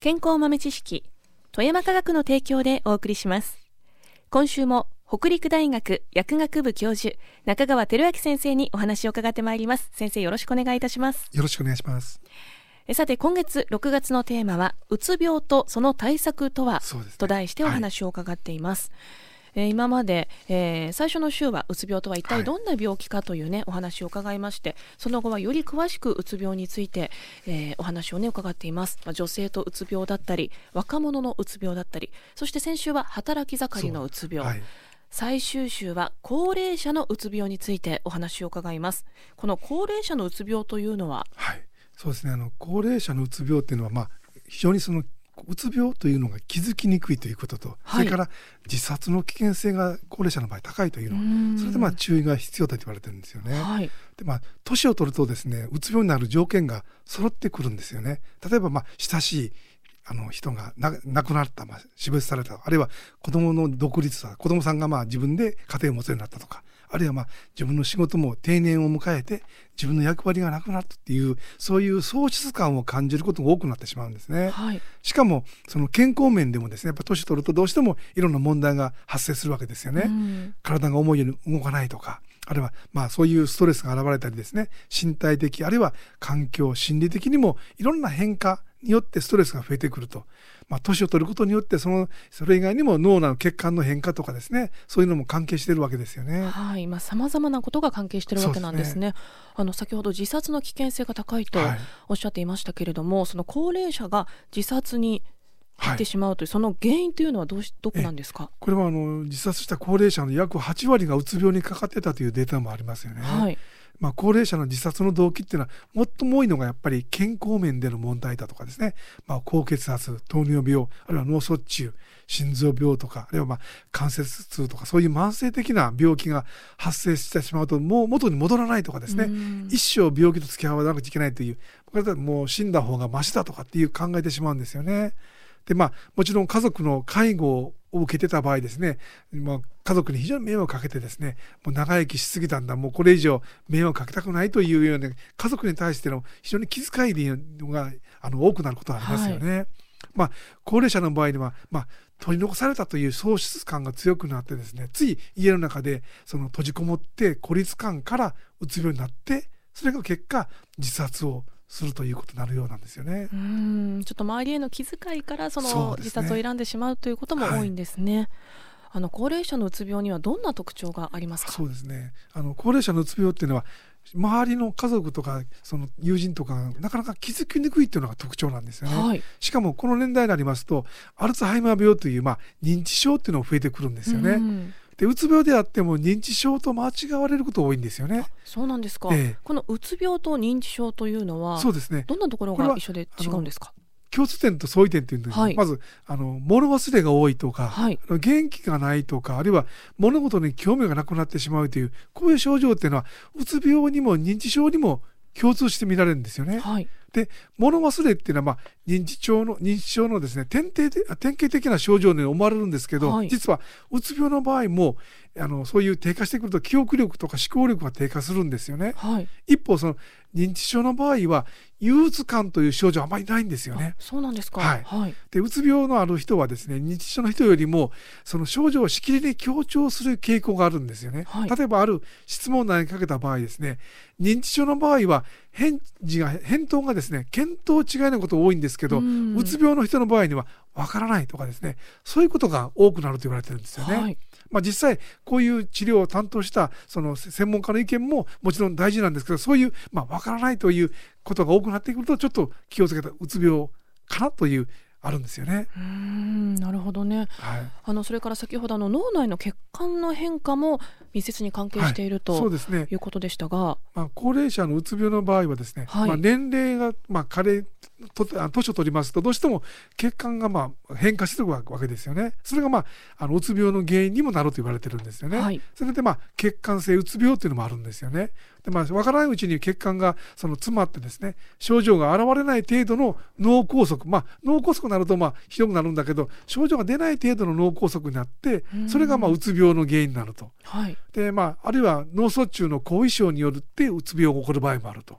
健康豆知識、富山科学の提供でお送りします。今週も北陸大学薬学部教授中川輝明先生にお話を伺ってまいります。先生、よろしくお願いいたします。 よろしくお願いします。 さて、今月6月のテーマはうつ病とその対策とは、と題してお話を伺っています。今まで、最初の週はうつ病とは一体どんな病気かというね、お話を伺いまして、その後はより詳しくうつ病について、お話をね伺っています。女性とうつ病だったり、若者のうつ病だったり、そして先週は働き盛りのうつ病、最終週は高齢者のうつ病についてお話を伺います。この高齢者のうつ病というのは、 そうですね、高齢者のうつ病というのは、非常にうつ病というのが気づきにくいということと、それから自殺の危険性が高齢者の場合高いというの、それで注意が必要だと言われてるんですよね。で年を取るとですね、うつ病になる条件が揃ってくるんですよね。例えば親しい人が亡くなった、死別された、あるいは子供の独立さ、子供さんが自分で家庭を持つようになったとか、あるいは自分の仕事も定年を迎えて自分の役割がなくなったっていう、そういう喪失感を感じることが多くなってしまうんですね。しかもその健康面でもですね、やっぱ年取るとどうしてもいろんな問題が発生するわけですよね。体が思うように動かないとか、あるいはそういうストレスが現れたりですね、身体的あるいは環境心理的にもいろんな変化によってストレスが増えてくると、年を取ることによってそれ以外にも脳の血管の変化とかですね、そういうのも関係しているわけですよね。 様々なことが関係しているわけなんですね。先ほど自殺の危険性が高いとおっしゃっていましたけれども、その高齢者が自殺に行ってしまうという、その原因というのはどこなんですか？ これは自殺した高齢者の約8割がうつ病にかかってたというデータもありますよね。高齢者の自殺の動機っていうのは最も多いのがやっぱり健康面での問題だとかですね、高血圧、糖尿病、あるいは脳卒中、心臓病とか、あるいは関節痛とか、そういう慢性的な病気が発生してしまうともう元に戻らないとかですね、一生病気と付き合わなくちゃいけないという、これだともう死んだ方がマシだとかっていう考えてしまうんですよね。でもちろん家族の介護を受けてた場合ですね、家族に非常に迷惑をかけてですね、もう長生きしすぎたんだ、もうこれ以上迷惑をかけたくないというような家族に対しての非常に気遣いが多くなることがありますよね。高齢者の場合には、取り残されたという喪失感が強くなってですね、つい家の中で閉じこもって孤立感からうつ病になって、それが結果自殺をするということになるようなんですよね。 ちょっと周りへの気遣いから自殺を選んでしまうということも多いんですね。高齢者のうつ病にはどんな特徴がありますか？ そうですね、高齢者のうつ病っていうのは周りの家族とか友人とかなかなか気づきにくいというのが特徴なんですよね。しかもこの年代になりますとアルツハイマー病という認知症っていうのが増えてくるんですよね。でうつ病であっても認知症と間違われることが多いんですよね。 そうなんですか。このうつ病と認知症というのは、どんなところが一緒で違うんですか？ 共通点と相違点というのは、まず物忘れが多いとか、元気がないとか、あるいは物事に興味がなくなってしまうという、こういう症状っていうのはうつ病にも認知症にも共通して見られるんですよね。で物忘れっていうのは、認知症のですね典型的な症状に思われるんですけど、実はうつ病の場合もそういう低下してくると記憶力とか思考力が低下するんですよね。一方認知症の場合は憂鬱感という症状はあまりないんですよね。 そうなんですか。 でうつ病のある人はですね、認知症の人よりもその症状をしきりに強調する傾向があるんですよね。例えばある質問を投げかけた場合ですね、認知症の場合は返答がですね見当違いのことが多いんですけど、うつ病の人の場合にはわからないとかですね、そういうことが多くなると言われてるんですよね。実際こういう治療を担当した専門家の意見ももちろん大事なんですけど、そういうわからないということが多くなってくるとちょっと気をつけたうつ病かなというあるんですよね。 なるほどね。それから先ほど脳内の血管の変化も密接に関係しているということでしたが、 高齢者のうつ病の場合はですね、年齢が年を取りますとどうしても血管が変化しているわけですよね。それがうつ病の原因にもなると言われてるんですよね。それで血管性うつ病というのもあるんですよね。で分からないうちに血管が詰まってですね、症状が現れない程度の脳梗塞、脳梗塞になるとひどくなるんだけど、症状が出ない程度の脳梗塞になって、それがうつ病の原因になると。であるいは脳卒中の後遺症によってうつ病が起こる場合もあると。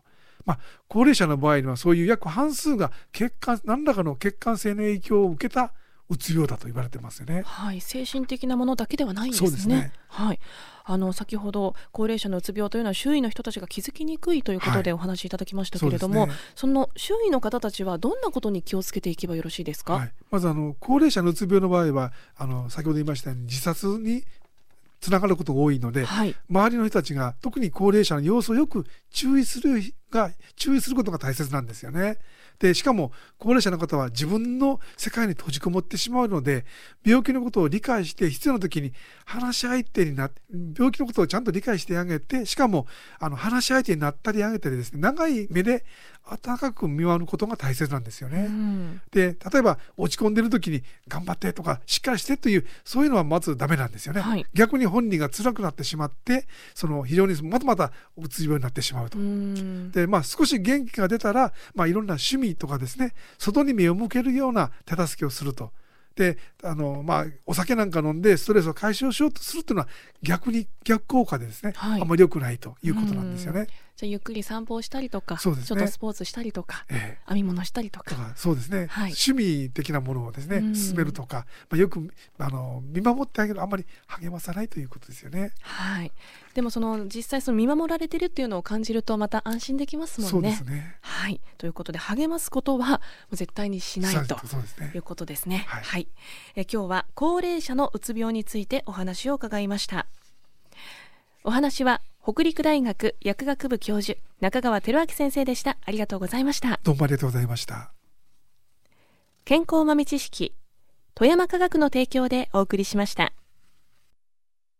高齢者の場合にはそういう約半数が何らかの血管性の影響を受けたうつ病だと言われてますよね。 はい、精神的なものだけではないんですね。 そうですね。 はい、先ほど高齢者のうつ病というのは周囲の人たちが気づきにくいということでお話しいただきましたけれども、はい、その周囲の方たちはどんなことに気をつけていけばよろしいですか？ はい、まず高齢者のうつ病の場合は先ほど言いましたように自殺につながることが多いので、はい、周りの人たちが特に高齢者の様子をよく注意することが大切なんですよね。でしかも高齢者の方は自分の世界に閉じこもってしまうので、病気のことを理解して必要な時に話し相手になって、病気のことをちゃんと理解してあげて、しかも話し相手になったりあげたりですね、長い目で温かく見守ることが大切なんですよね。で例えば落ち込んでる時に頑張ってとかしっかりしてという、そういうのはまずダメなんですよね。はい、逆に本人が辛くなってしまって、非常にまたうつ病になってしまうと。で少し元気が出たら、いろんな趣味とかですね、外に目を向けるような手助けをすると。でお酒なんか飲んでストレスを解消しようとするというのは逆効果でですね、はい、あまり良くないということなんですよね。 じゃあゆっくり散歩をしたりとか、 そうですね、 ちょっとスポーツしたりとか、編み物したりとか、 そうですね、はい、趣味的なものをですね進めるとか、よく見守ってあげる、あんまり励まさないということですよね。 はい、でも実際見守られているっていうのを感じるとまた安心できますもんね。 そうですね。 はい、ということで励ますことは絶対にしないということですね。はいはい、今日は高齢者のうつ病についてお話を伺いました。お話は北陸大学薬学部教授中川輝明先生でした。ありがとうございました。 どうもありがとうございました。 健康豆知識、富山科学の提供でお送りしました。